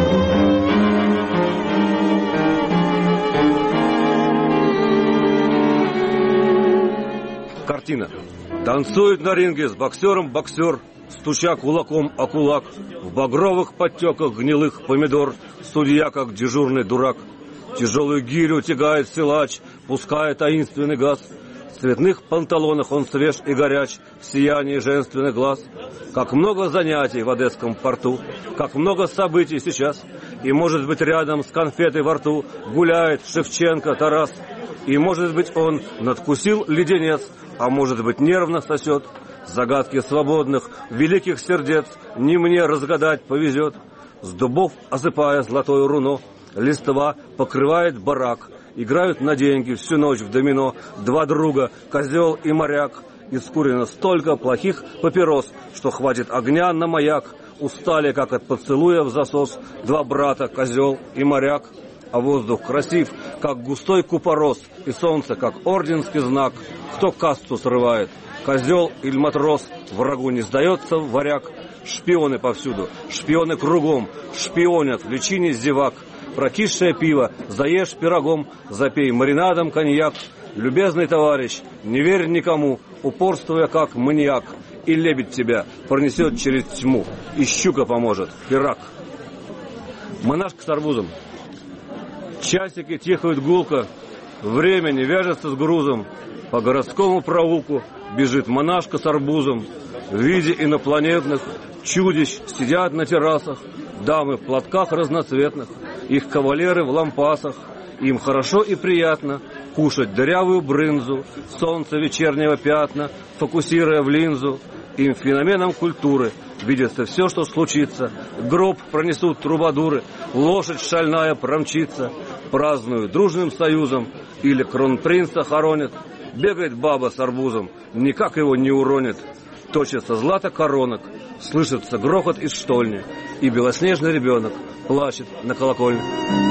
N: Картина. Танцует на ринге с боксером боксер, стуча кулаком о кулак. В багровых подтеках гнилых помидор судья, как дежурный дурак. Тяжелую гирю тягает силач, пуская таинственный газ. В цветных панталонах он свеж и горяч, в сиянии женственных глаз. Как много занятий в Одесском порту, как много событий сейчас. И, может быть, рядом с конфетой во рту гуляет Шевченко Тарас. И, может быть, он надкусил леденец, а может быть, нервно сосет. Загадки свободных, великих сердец не мне разгадать повезет. С дубов осыпая золотое руно, листва покрывает барак. Играют на деньги всю ночь в домино два друга, козел и моряк. Искурено столько плохих папирос, что хватит огня на маяк. Устали, как от поцелуя в засос, два брата, козел и моряк. А воздух красив, как густой купорос, и солнце, как орденский знак. Кто касту срывает, козел или матрос, врагу не сдается варяг. Шпионы повсюду, шпионы кругом, шпионят в личине зевак. Прокисшее пиво заешь пирогом, запей маринадом коньяк. Любезный товарищ, не верь никому, упорствуя как маньяк. И лебедь тебя пронесет через тьму, и щука поможет, пирог. Монашка с арбузом. Часики тихают гулко, время не вяжется с грузом. По городскому проулку бежит монашка с арбузом. В виде инопланетных чудищ сидят на террасах дамы в платках разноцветных, их кавалеры в лампасах. Им хорошо и приятно кушать дырявую брынзу, солнце вечернего пятна, фокусируя в линзу. Им феноменом культуры видится все, что случится. Гроб пронесут трубадуры, лошадь шальная промчится. Празднуют дружным союзом или кронпринца хоронят. Бегает баба с арбузом, никак его не уронит. Точится злато коронок, слышится грохот из штольни, и белоснежный ребенок плачет на колокольне.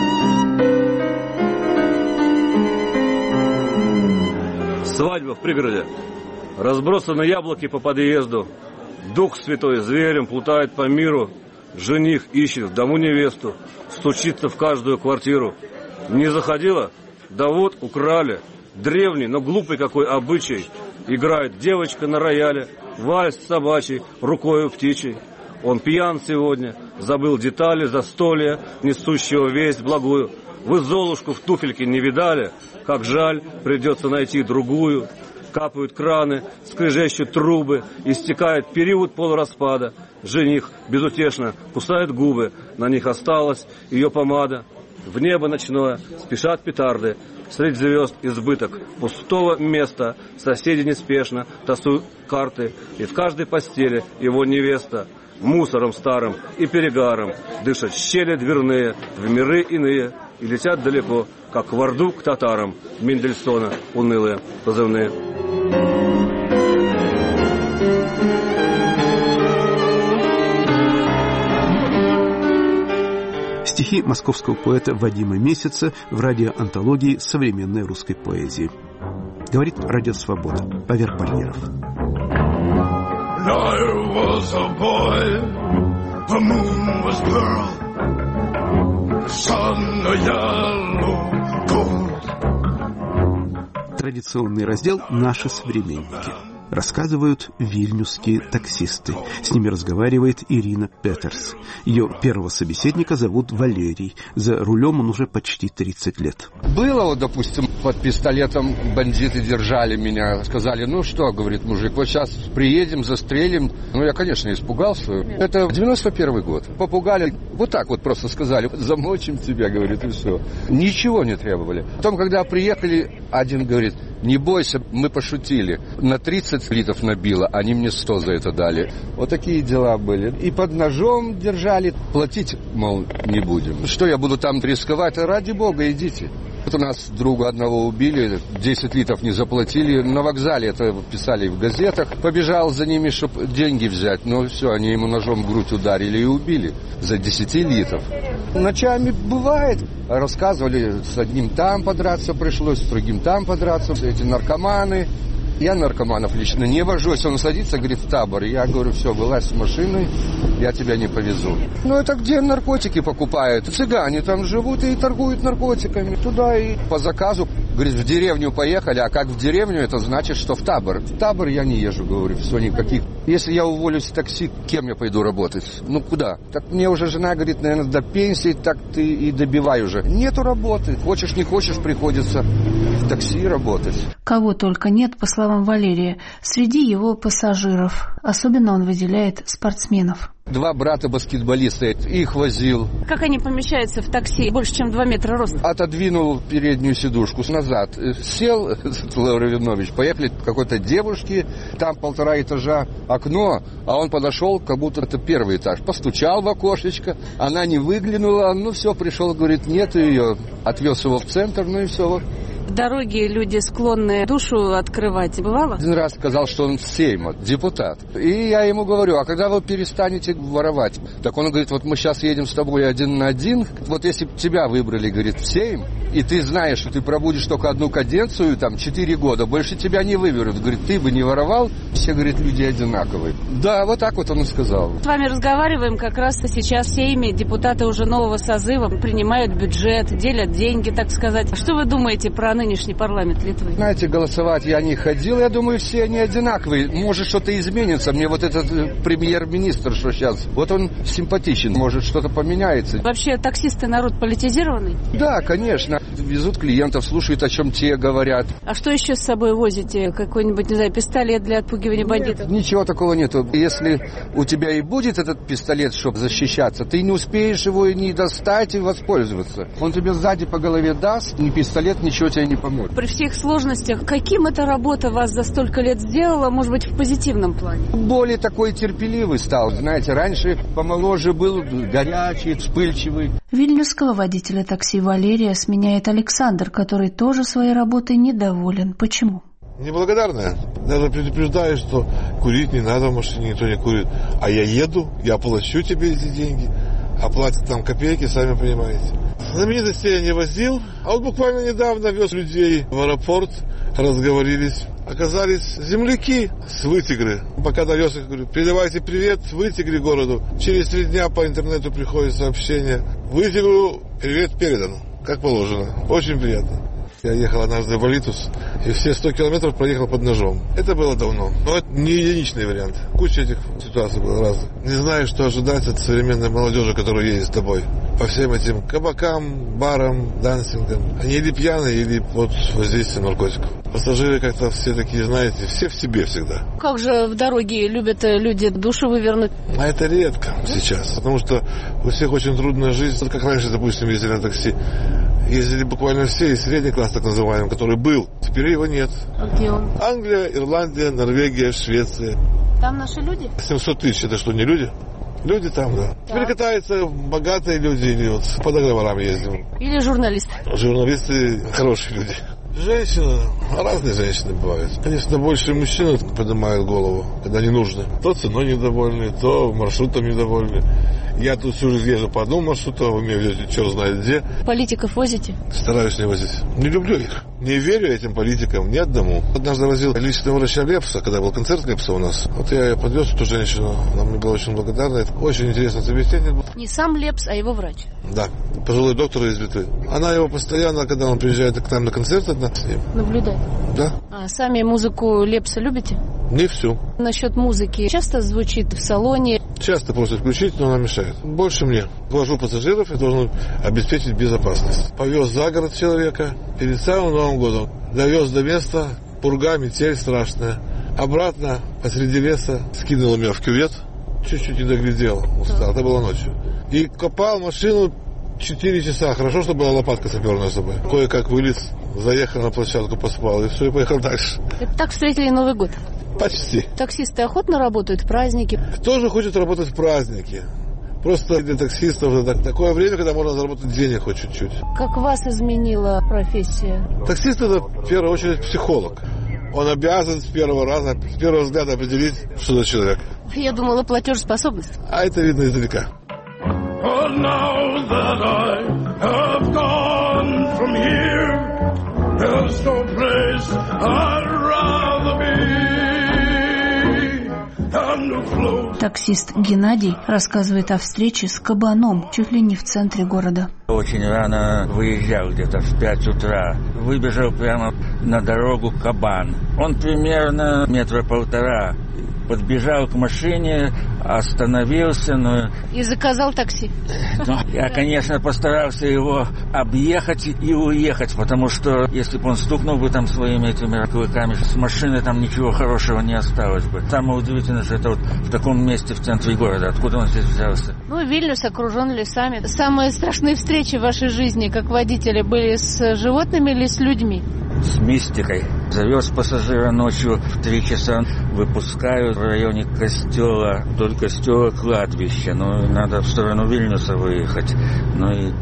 N: Свадьба в пригороде. Разбросаны яблоки по подъезду. Дух святой зверем плутает по миру. Жених ищет в дому невесту, стучится в каждую квартиру. Не заходила? Да вот, украли. Древний, но глупый какой обычай. Играет девочка на рояле, вальс собачий, рукою птичьей. Он пьян сегодня, забыл детали застолья, несущего весть благую. Вы Золушку в туфельке не видали? Как жаль, придется найти другую. Капают краны, скрежещут трубы, истекает период полураспада. Жених безутешно кусает губы, на них осталась ее помада. В небо ночное спешат петарды, средь звезд избыток пустого места. Соседи неспешно тасуют карты, и в каждой постели его невеста. Мусором старым и перегаром дышат щели дверные в миры иные и летят далеко, как в Орду к татарам Мендельсона унылые позывные.
A: Стихи московского поэта Вадима Месяца в радиоантологии современной русской поэзии. Говорит Радио Свобода. Павел Парьеров.
I: There was a boy, the moon was pearl, the sun a yellow gold.
A: Традиционный раздел «Наши современники». Рассказывают вильнюсские таксисты. С ними разговаривает Ирина Петерс. Ее первого собеседника зовут Валерий. За рулем он уже почти 30 лет.
B: Было, вот, допустим, под пистолетом бандиты держали меня. Сказали, ну что, говорит мужик, вот сейчас приедем, застрелим. Ну, я, конечно, испугался. Это 91 год. Попугали, вот так вот просто сказали, замочим тебя, говорит, и все. Ничего не требовали. Потом, когда приехали, один говорит, не бойся, мы пошутили. На 30 литров набило, они мне 100 за это дали. Вот такие дела были. И под ножом держали. Платить, мол, не будем. Что я буду там рисковать? Ради бога, идите. Вот у нас друга одного убили, 10 литров не заплатили. На вокзале это писали в газетах. Побежал за ними, чтобы деньги взять. Но все, они ему ножом в грудь ударили и убили. За 10 литров. Ночами бывает. Рассказывали, с одним там подраться пришлось, с другим там подраться. Эти наркоманы. Я наркоманов лично не вожусь. Он садится, говорит, в табор. Я говорю, все, вылазь с машины, я тебя не повезу. Ну, это где наркотики покупают? Цыгане там живут и торгуют наркотиками. Туда и по заказу. Говорит, в деревню поехали. А как в деревню, это значит, что в табор. В табор я не езжу, говорю, все, никаких. Если я уволюсь в такси, кем я пойду работать? Ну, куда? Так мне уже жена говорит, наверное, до пенсии, так ты и добивай уже. Нету работы. Хочешь, не хочешь, приходится в такси работать.
O: Кого только нет, по словам Валерия, среди его пассажиров. Особенно он выделяет спортсменов.
B: 2 брата-баскетболиста, их возил.
P: Как они помещаются в такси? Больше, чем 2 метра роста.
B: Отодвинул переднюю сидушку назад. Сел, Лавр Иванович, поехали к какой-то девушке, там 1,5 этажа окно, а он подошел, как будто это 1-й этаж. Постучал в окошечко, она не выглянула, ну все, пришел, говорит, нету ее. Отвез его в центр, ну и все.
P: В дороге люди склонны душу открывать. Бывало?
B: Один раз сказал, что он Сейма, депутат. И я ему говорю, а когда вы перестанете воровать? Так он говорит, вот мы сейчас едем с тобой 1 на 1. Вот если бы тебя выбрали, говорит, в Сейм, и ты знаешь, что ты пробудешь только 1 каденцию, там, 4 года, больше тебя не выберут. Говорит, ты бы не воровал, все, говорит, люди одинаковые. Да, вот так вот он и сказал.
P: С вами разговариваем как раз сейчас в Сейме. Депутаты уже нового созыва принимают бюджет, делят деньги, так сказать. Что вы думаете про нынешний парламент Литвы?
B: Знаете, голосовать я не ходил, я думаю, все они одинаковые. Может, что-то изменится. Мне вот этот премьер-министр, что сейчас, вот он симпатичен, может, что-то поменяется.
P: Вообще, таксисты народ политизированный?
B: Да, конечно. Везут клиентов, слушают, о чем те говорят.
P: А что еще с собой возите? Какой-нибудь, не знаю, пистолет для отпугивания бандитов?
B: Нет, ничего такого нету. Если у тебя и будет этот пистолет, чтобы защищаться, ты не успеешь его и не достать, и воспользоваться. Он тебе сзади по голове даст, ни пистолет, ничего тебе не поможет.
P: При всех сложностях, каким эта работа вас за столько лет сделала, может быть, в позитивном плане?
B: Более такой терпеливый стал. Знаете, раньше помоложе был, горячий, вспыльчивый.
O: Вильнюсского водителя такси Валерия сменяет Александр, который тоже своей работой недоволен. Почему?
Q: Неблагодарная. Даже предупреждаю, что курить не надо в машине, никто не курит. А я еду, я плачу тебе эти деньги, а платят там копейки, сами понимаете. Знаменитостей я не возил, а вот буквально недавно вез людей в аэропорт, разговорились. Оказались земляки с Вытегры. Пока довез их, говорю, передавайте привет Вытегре городу. Через 3 дня по интернету приходит сообщение. Вытегру привет передан, как положено. Очень приятно. Я ехал однажды в Алитус, и все 100 километров проехал под ножом. Это было давно. Но это не единичный вариант. Куча этих ситуаций было разных. Не знаю, что ожидать от современной молодежи, которая едет с тобой. По всем этим кабакам, барам, дансингам. Они или пьяные, или под воздействием наркотиков. Пассажиры как-то все такие, знаете, все в себе всегда.
P: Как же в дороге любят люди душу вывернуть?
Q: А это редко сейчас, потому что у всех очень трудная жизнь. Как раньше, допустим, ездили на такси. Ездили буквально все, и средний класс так называемый, который был. Теперь его нет.
P: А где он?
Q: Англия, Ирландия, Норвегия, Швеция.
P: Там наши люди?
Q: 700 тысяч, это что, не люди? Люди там, да. Теперь катаются богатые люди или вот по договорам ездим.
P: Или журналисты?
Q: Журналисты хорошие люди. Женщины, разные женщины бывают. Конечно, больше мужчины поднимают голову, когда не нужно. То ценой недовольны, то маршрутом недовольны. Я тут всю жизнь езжу по одному маршруту, вы меня везете черт знает где.
P: Политиков возите?
Q: Стараюсь не возить. Не люблю их. Не верю этим политикам ни одному. Однажды возил личного врача Лепса, когда был концерт Лепса у нас. Вот я подвез эту женщину, она мне была очень благодарна. Это очень интересный собеседник был.
P: Не сам Лепс, а его врач?
Q: Да, пожилой доктор из Литвы. Она его постоянно, когда он приезжает к нам на концерт, одна с ним.
P: Наблюдает?
Q: Да.
P: А сами музыку Лепса любите?
Q: Не всю.
P: Насчет музыки часто звучит в салоне?
Q: Часто просто включить, но она мешает. Больше мне. Вожу пассажиров и должен обеспечить безопасность. Повез за город человека перед самым Новым годом. Довез до места, пурга, метель страшная. Обратно посреди леса скинул меня в кювет. Чуть-чуть не доглядел, устал. Это было ночью. И копал машину 4 часа. Хорошо, что была лопатка саперная с собой. Кое-как вылез, заехал на площадку, поспал. И все, и поехал дальше.
P: Это так встретили Новый год?
Q: Почти.
P: Таксисты охотно работают в праздники?
Q: Кто же хочет работать в праздники? Просто для таксистов это такое время, когда можно заработать денег хоть чуть-чуть.
P: Как вас изменила профессия?
Q: Таксист — это в первую очередь психолог. Он обязан с первого раза, с первого взгляда определить, что за человек.
P: Я думала, платежеспособность.
Q: А это видно издалека.
I: Oh, now that I have gone from here, there's no place I'd rather be.
O: Таксист Геннадий рассказывает о встрече с кабаном чуть ли не в центре города.
R: Очень рано выезжал, где-то в 5 утра. Выбежал прямо на дорогу кабан. Он примерно 1,5 метра. Подбежал к машине, остановился, но...
P: И заказал такси?
R: Я, конечно, постарался его объехать и уехать, потому что если бы он стукнул бы там своими этими клыками, с машины там ничего хорошего не осталось бы. Самое удивительное, что это вот в таком месте в центре города. Откуда он здесь взялся?
P: Вильнюс окружен лесами. Самые страшные встречи в вашей жизни, как водители, были с животными или с людьми?
R: С мистикой. Завез пассажира ночью в 3 часа, выпускают в районе костела, вдоль костела кладбище. Надо в сторону Вильнюса выехать. И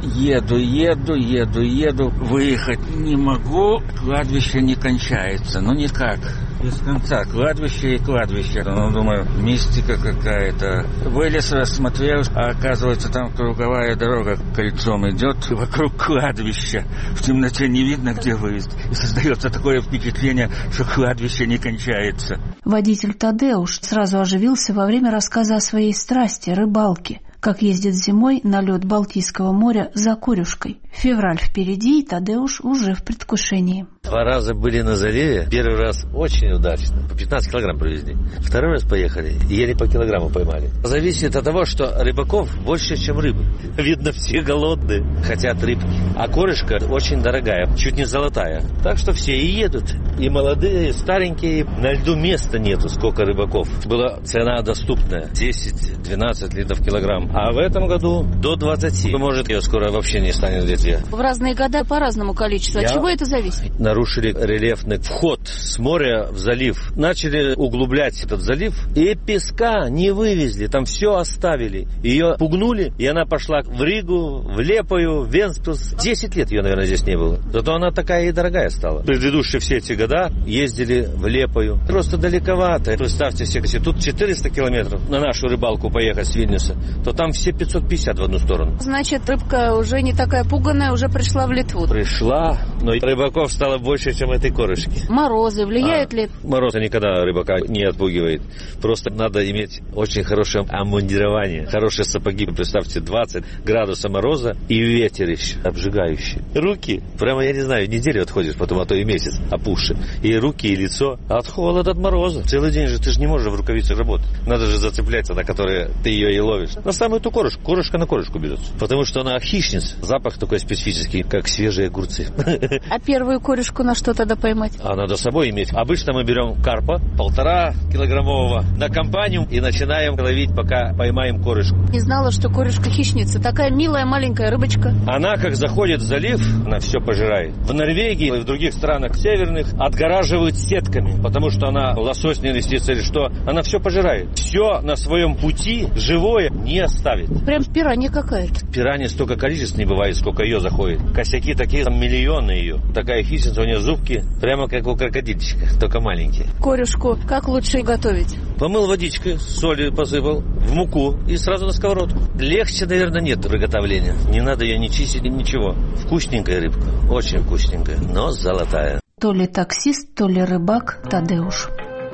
R: еду, выехать не могу, кладбище не кончается. Никак. Без конца. Кладбище и кладбище. Думаю, мистика какая-то. Вылез, рассмотрел, а оказывается, там круговая дорога кольцом идет вокруг кладбища. В темноте не видно, где выезд. И создается такое впечатление, что кладбище не кончается.
O: Водитель Тадеуш сразу оживился во время рассказа о своей страсти – рыбалке. Как ездит зимой на лед Балтийского моря за корюшкой. Февраль впереди, и Тадеуш уже в предвкушении.
S: 2 раза были на заливе. Первый раз очень удачно. По 15 килограмм привезли. 2-й раз поехали, и еле по килограмму поймали. Зависит от того, что рыбаков больше, чем рыбы. Видно, все голодные, хотят рыбки. А корюшка очень дорогая, чуть не золотая. Так что все и едут. И молодые, и старенькие. На льду места нету, сколько рыбаков. Была цена доступная. 10-12 литров килограмм. А в этом году до 20. Может, ее скоро вообще не станет в Литве.
P: В разные года по разному количеству. От чего это зависит?
S: Нарушили рельефный вход с моря в залив. Начали углублять этот залив. И песка не вывезли. Там все оставили. Ее пугнули. И она пошла в Ригу, в Лепою, в Венспилс. 10 лет ее, наверное, здесь не было. Зато она такая и дорогая стала. Предыдущие все эти года ездили в Лепою. Просто далековато. Представьте себе, если тут 400 километров на нашу рыбалку поехать с Вильнюса, то там все 550 в одну сторону.
P: Значит, рыбка уже не такая пуганая, уже пришла в Литву.
S: Пришла, но рыбаков стало больше, чем этой корюшки.
P: Морозы влияют ли?
S: Морозы никогда рыбака не отпугивает. Просто надо иметь очень хорошее обмундирование. Хорошие сапоги. Представьте, 20 градусов мороза и ветер еще обжигающий. Руки, прямо, я не знаю, неделю отходишь, потом, а то и месяц опухши. И руки, и лицо от холода, от мороза. Целый день же ты же не можешь в рукавицах работать. Надо же зацепляться, на которые ты ее и ловишь. На самую ту корюшку. Корюшка на корюшку берется. Потому что она хищница. Запах такой специфический, как свежие огурцы.
P: А первую корюшку на что тогда поймать?
S: А надо с собой иметь. Обычно мы берем карпа, 1,5 килограммового, на компанию и начинаем ловить, пока поймаем корюшку.
P: Не знала, что корюшка хищница. Такая милая маленькая рыбочка.
S: Она, как заходит в залив, она все пожирает. В Норвегии и в других странах северных отгораживают сетками, потому что она лосось не лисица или что. Она все пожирает. Все на своем пути живое не оставит.
P: Прям пиранья какая-то.
S: Пираньи столько количеств не бывает, сколько ее заходит. Косяки такие, там миллионы ее. Такая хищница, у нее зубки прямо как у крокодильчика, только маленькие.
P: Корюшку как лучше готовить?
S: Помыл водичкой, соли посыпал, в муку и сразу на сковородку. Легче, наверное, нет приготовления. Не надо ее не чистить, ничего. Вкусненькая рыбка, очень вкусненькая, но золотая.
O: То ли таксист, то ли рыбак Тадеуш.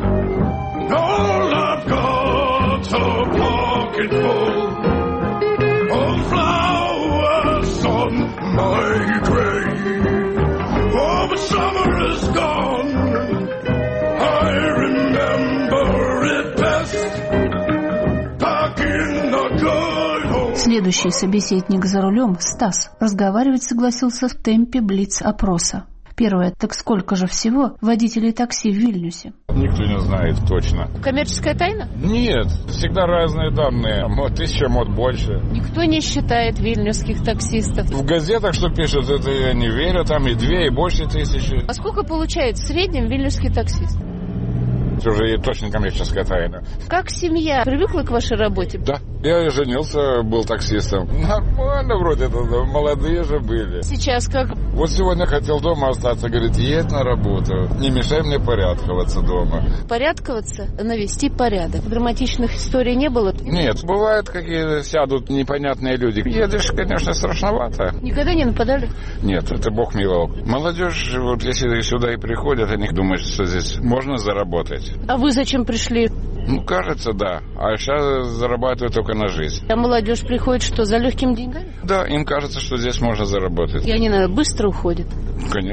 I: My grave, oh, but summer is gone. I remember it best back in the good old.
O: Следующий собеседник за рулем, Стас, разговаривать согласился в темпе блиц-опроса. Первое, так сколько же всего водителей такси в Вильнюсе?
T: Никто не знает точно.
P: Коммерческая тайна?
T: Нет, всегда разные данные. Мод 1000, мод больше.
P: Никто не считает вильнюсских таксистов.
T: В газетах, что пишут, это я не верю. Там и 2, и больше 1000.
P: А сколько получает в среднем вильнюсский таксист?
T: Это уже точно коммерческая тайна.
P: Как семья привыкла к вашей работе?
T: Да. Я женился, был таксистом. Нормально вроде, молодые же были.
P: Сейчас как?
T: Вот сегодня хотел дома остаться, говорит, едь на работу. Не мешай мне порядковаться дома.
P: Порядковаться? Навести порядок. Драматичных историй не было?
T: Нет, бывает, какие сядут непонятные люди. Едешь, конечно, страшновато.
P: Никогда не нападали?
T: Нет, это Бог миловал. Молодежь, вот если сюда и приходят, они думают, что здесь можно заработать.
P: А вы зачем пришли?
T: Ну, кажется, да. А сейчас зарабатывают только на жизнь.
P: А молодежь приходит что, за легкими деньгами?
T: Да, им кажется, что здесь можно заработать.
P: И они, наверное, быстро уходят?
T: Конечно.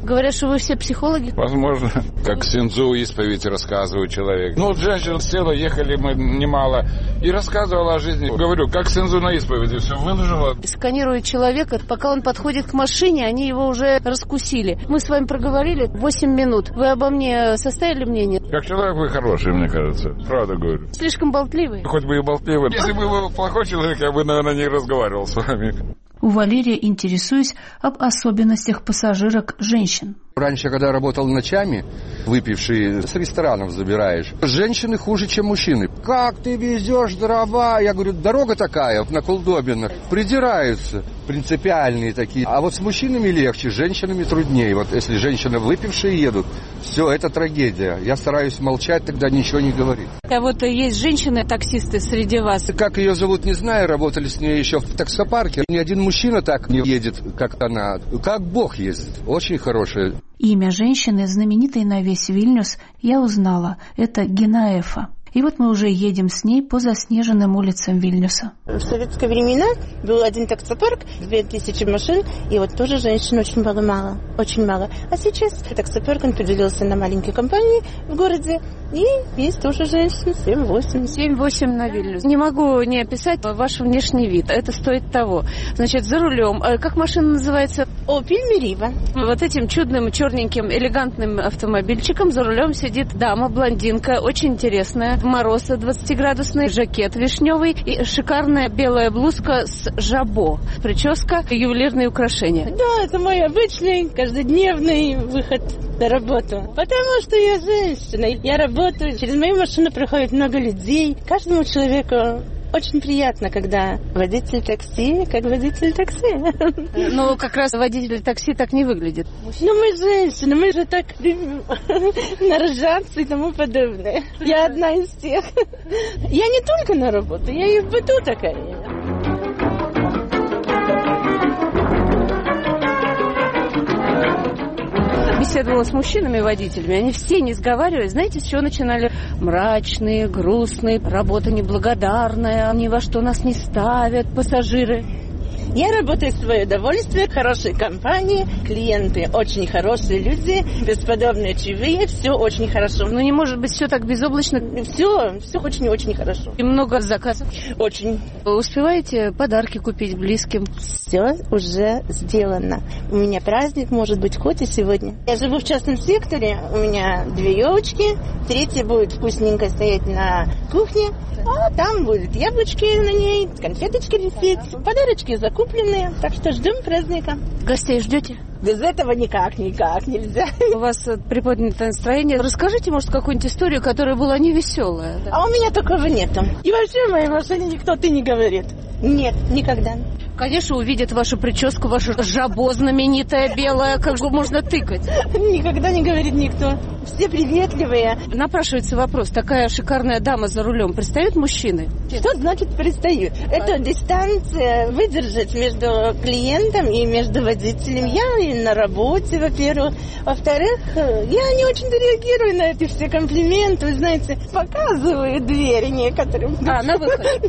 P: Говорят, что вы все психологи.
T: Возможно, как Синзу исповедь рассказывает человек. Ну, вот женщина села, ехали мы немало, и рассказывала о жизни. Говорю, как Синзу на исповеди, все выложила.
P: Сканирует человека, пока он подходит к машине, они его уже раскусили. Мы с вами проговорили 8 минут. Вы обо мне составили мнение?
T: Как человек вы хороший, мне кажется. Правда говорю.
P: Слишком болтливый?
T: Хоть бы и болтливый. Если бы вы плохой человек, я бы, наверное, не разговаривал с вами.
O: У Валерия интересуюсь об особенностях пассажирок женщин.
B: Раньше, когда работал ночами, выпившие, с ресторанов забираешь, женщины хуже, чем мужчины. Как ты везешь дрова? Я говорю, дорога такая, на Кулдобино. Придираются, принципиальные такие. А вот с мужчинами легче, с женщинами труднее. Вот если женщины выпившие едут, все, это трагедия. Я стараюсь молчать, тогда ничего не говорить.
P: А вот есть женщины-таксисты среди вас?
B: Как ее зовут, не знаю, работали с ней еще в таксопарке. Ни один мужчина так не едет, как она. Как Бог ездит. Очень хорошая.
O: Имя женщины, знаменитой на весь Вильнюс, я узнала. Это Генаэфа. И вот мы уже едем с ней по заснеженным улицам Вильнюса.
C: В советские времена был один таксопарк, 2000 машин, и вот тоже женщин очень мало, очень мало. А сейчас таксопарк, он поделился на маленькие компании в городе, и есть тоже женщин, 7-8.
P: 7-8 на Вильнюс. Не могу не описать ваш внешний вид, это стоит того. Значит, за рулем, как машина называется?
C: Opel Meriva.
P: Вот этим чудным, черненьким, элегантным автомобильчиком за рулем сидит дама, блондинка, очень интересная. Мороз 20-градусный, жакет вишневый и шикарная белая блузка с жабо. Прическа, ювелирные украшения.
C: Да, это мой обычный, каждодневный выход на работу. Потому что я женщина. Я работаю, через мою машину проходит много людей. Каждому человеку очень приятно, когда водитель такси, как водитель такси.
P: Ну, как раз водитель такси так не выглядит.
C: Ну, мы женщины, мы же так любим наряжаться и тому подобное. Я одна из тех. Я не только на работу, я и в быту такая.
P: Беседовала с мужчинами-водителями, они все, не сговариваясь, знаете, с чего начинали? Мрачные, грустные, работа неблагодарная, ни во что нас не ставят, пассажиры.
C: Я работаю в свое удовольствие, в хорошей компании, клиенты очень хорошие люди, бесподобные, чаевые, все очень хорошо.
P: Но не может быть все так безоблачно.
C: Все очень-очень хорошо.
P: И много заказов?
C: Очень.
P: Вы успеваете подарки купить близким?
C: Все уже сделано. У меня праздник, может быть, хоть и сегодня. Я живу в частном секторе, у меня 2 елочки, 3 будет вкусненько стоять на кухне, а там будут яблочки на ней, конфеточки висеть, подарочки закупленные, так что ждем праздника.
P: Гостей ждете?
C: Без этого никак нельзя.
P: У вас приподнятое настроение. Расскажите, может, какую-нибудь историю, которая была невеселая. Да?
C: А у меня такого нету. И вообще в моей машине никто «ты» не говорит. Нет, никогда.
P: Конечно, увидят вашу прическу, вашу жабо знаменитое белое. Как же можно тыкать?
C: Никогда не говорит никто. Все приветливые.
P: Напрашивается вопрос. Такая шикарная дама за рулем. Пристают мужчины?
C: Что значит пристают? Это дистанция выдержать между клиентом и между водителем. Я и на работе, во-первых. Во-вторых, я не очень реагирую на эти все комплименты. Вы знаете, показываю двери некоторым.
P: На выход.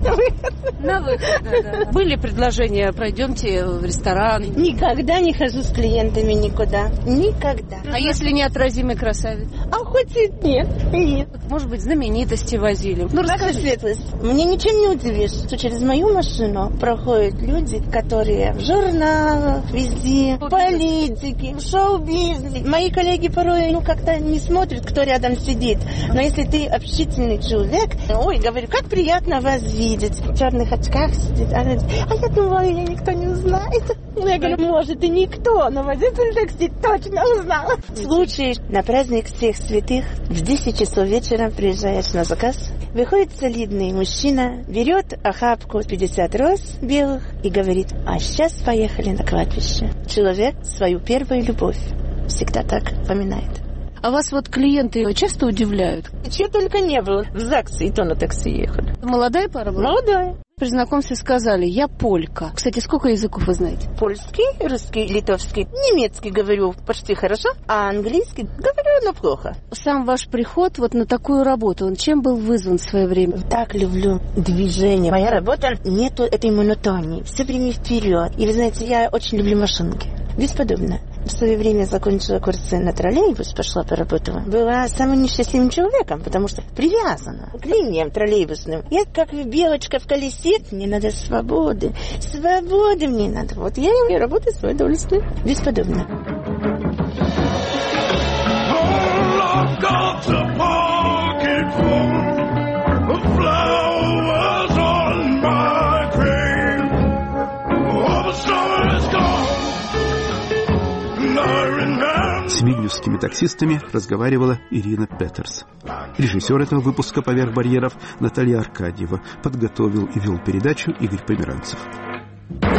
P: На выход, да. Были предложения? Пройдемте в ресторан.
C: Никогда не хожу с клиентами никуда. Никогда.
P: А если неотразимый красавец?
C: А хоть и нет.
P: Может быть, знаменитости возили.
C: Ну, ваша светлость, мне ничем не удивишь, что через мою машину проходят люди, которые в журналах, везде, в политике, в шоу-бизнесе. Мои коллеги порой, как-то не смотрят, кто рядом сидит. Но если ты общительный человек, говорю, как приятно вас видеть. В черных очках сидит. А я думала, ее никто не узнает. Я говорю, может и никто, но водитель такси точно узнал. В случае на праздник всех святых в 10 часов вечера приезжаешь на заказ, выходит солидный мужчина, берет охапку 50 роз белых и говорит, а сейчас поехали на кладбище. Человек свою первую любовь всегда так поминает.
P: А вас вот клиенты часто удивляют?
C: Чего только не было. В ЗАГСе и то на такси ехали.
P: Молодая пара была?
C: Молодая.
P: При знакомстве сказали, я полька. Кстати, сколько языков вы знаете?
C: Польский, русский, литовский. Немецкий говорю почти хорошо, а английский говорю, но плохо.
P: Сам ваш приход вот на такую работу, он чем был вызван в свое время?
C: Так люблю движение. Моя работа, нету этой монотонии. Все время вперед. И вы знаете, я очень люблю машинки. Бесподобно. В свое время закончила курсы на троллейбус, пошла поработала. Была самым несчастливым человеком, потому что привязана к линиям троллейбусным. Я как белочка в колесе, мне надо свободы. Свободы мне надо. Вот я и работаю в свое удовольствие. Бесподобно.
A: С вильнюсскими таксистами разговаривала Ирина Петерс. Режиссер этого выпуска «Поверх барьеров» Наталья Аркадьева. Подготовил и вел передачу Игорь Померанцев.